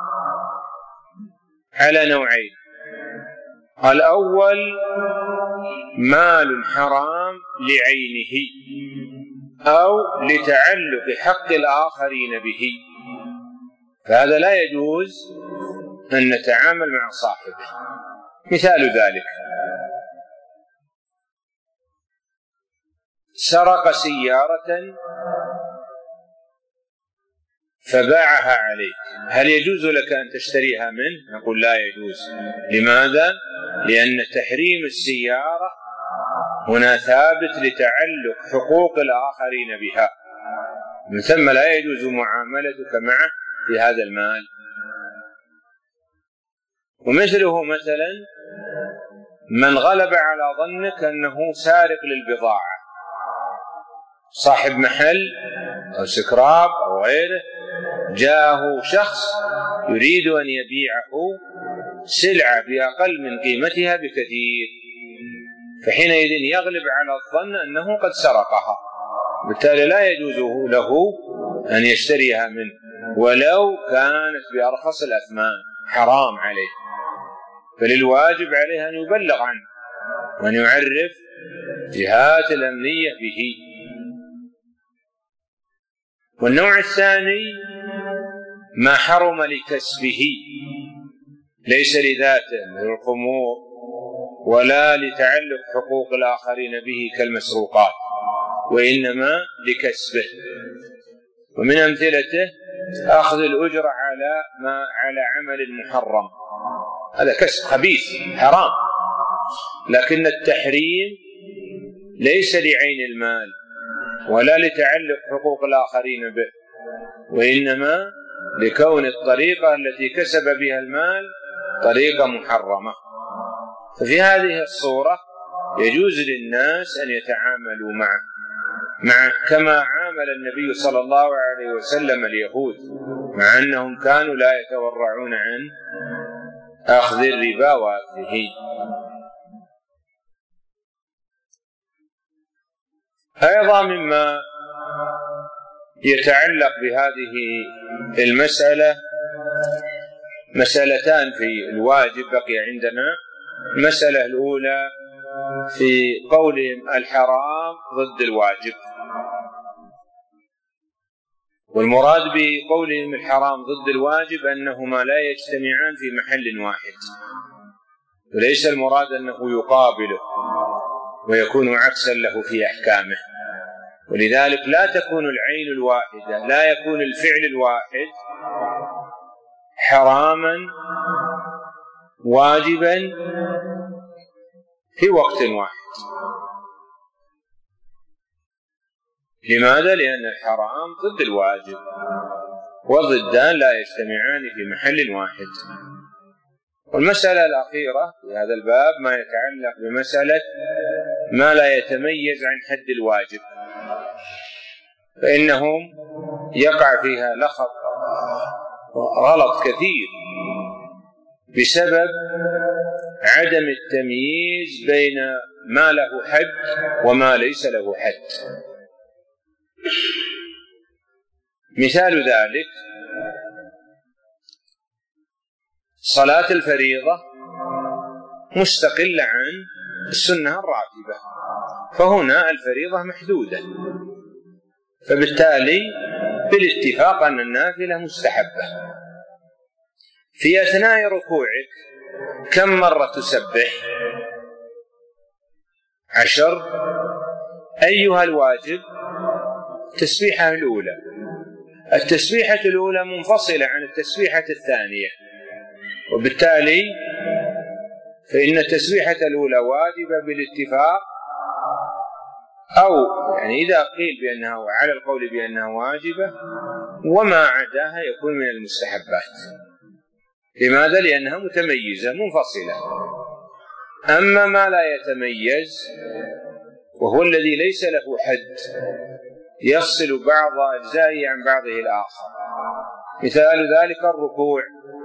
على نوعين: الأول مال حرام لعينه أو لتعلق حق الآخرين به، فهذا لا يجوز أن نتعامل مع صاحبه. مثال ذلك: سرق سيارة فباعها عليك، هل يجوز لك أن تشتريها منه؟ نقول لا يجوز. لماذا؟ لأن تحريم السيارة هنا ثابت لتعلق حقوق الآخرين بها، من ثم لا يجوز معاملتك معه في هذا المال. ومثله مثلا من غلب على ظنك أنه سارق للبضاعة، صاحب محل أو سكراب أو غيره، جاءه شخص يريد أن يبيعه سلعة بأقل من قيمتها بكثير، فحينئذ يغلب على الظن أنه قد سرقها، بالتالي لا يجوز له أن يشتريها منه ولو كانت بأرخص الأثمان، حرام عليه. فللواجب عليه أن يبلغ عنه وأن يعرف جهات الأمنية به. والنوع الثاني ما حرم لكسبه، ليس لذاته من الخمور ولا لتعلق حقوق الآخرين به كالمسروقات، وإنما لكسبه. ومن أمثلته أخذ الأجرة على ما على عمل محرم، هذا كسب خبيث حرام، لكن التحريم ليس لعين المال ولا لتعلق حقوق الآخرين به، وإنما لكون الطريقة التي كسب بها المال طريقة محرمة. ففي هذه الصورة يجوز للناس أن يتعاملوا معه مع كما عامل النبي صلى الله عليه وسلم اليهود، مع أنهم كانوا لا يتورعون عن أخذ الربا وأكله. أيضا مما يتعلق بهذه المسألة مسألتان في الواجب بقي عندنا. المسألة الأولى في قولهم الحرام ضد الواجب، والمراد بقولهم الحرام ضد الواجب أنهما لا يجتمعان في محل واحد، وليس المراد أنه يقابله ويكون عكسا له في أحكامه. ولذلك لا تكون العين الواحدة، لا يكون الفعل الواحد حراما واجبا في وقت واحد. لماذا؟ لأن الحرام ضد الواجب، والضدان لا يجتمعان في محل واحد. والمسألة الأخيرة في هذا الباب ما يتعلق بمسألة ما لا يتميز عن حد الواجب، فإنهم يقع فيها لخط غلط كثير بسبب عدم التمييز بين ما له حد وما ليس له حد. مثال ذلك صلاة الفريضة مستقلة عن السنة الراتبة، فهنا الفريضة محدودة، فبالتالي بالاتفاق أن النافلة مستحبة. في أثناء ركوعك كم مرة تسبح؟ عشر. أيها الواجب؟ التسبيحة الأولى. التسبيحة الأولى منفصلة عن التسبيحة الثانية، وبالتالي فإن التسبيحة الأولى واجبة بالاتفاق، أو يعني إذا قيل بأنها على القول بأنها واجبة، وما عداها يكون من المستحبات. لماذا؟ لأنها متميزة منفصلة. أما ما لا يتميز وهو الذي ليس له حد يفصل بعض أجزائه عن بعضه الآخر، مثال ذلك الركوع.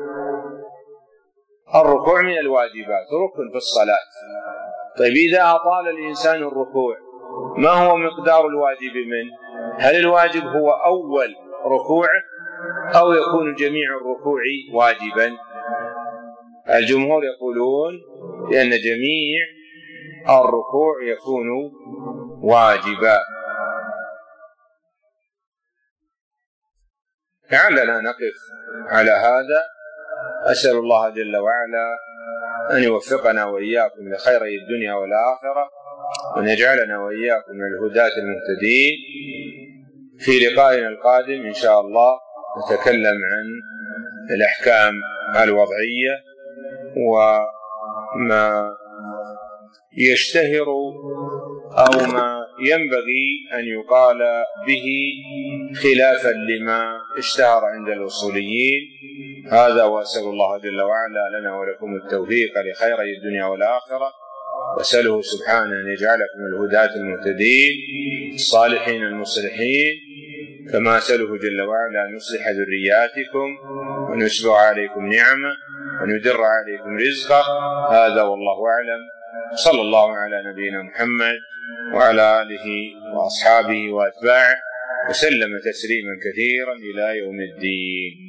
الركوع من الواجبات، ركن في الصلاة. طيب إذا أطال الإنسان الركوع ما هو مقدار الواجب منه؟ هل الواجب هو أول ركوع أو يكون جميع الركوع واجبا؟ الجمهور يقولون بأن جميع الركوع يكون واجبا. لعلنا نقف على هذا. أسأل الله جل وعلا أن يوفقنا وإياكم لخيري الدنيا والآخرة، وأن يجعلنا وإياكم من الهداة المهتدين. في لقائنا القادم إن شاء الله نتكلم عن الأحكام الوضعية وما يشتهر أو ما ينبغي أن يقال به خلافا لما اشتهر عند الأصوليين. هذا، وأسأل الله جل وعلا لنا ولكم التوفيق لخيري الدنيا والآخرة، وأسأله سبحانه أن يجعلكم الهداة المهتدين الصالحين المصلحين، كما أسأله جل وعلا أن يصلح ذرياتكم وأن يسبغ عليكم نعمة وأن يدر عليكم رزقه. هذا والله أعلم. صلى الله على نبينا محمد وعلى آله وأصحابه وأتباعه وسلم تسليما كثيرا إلى يوم الدين.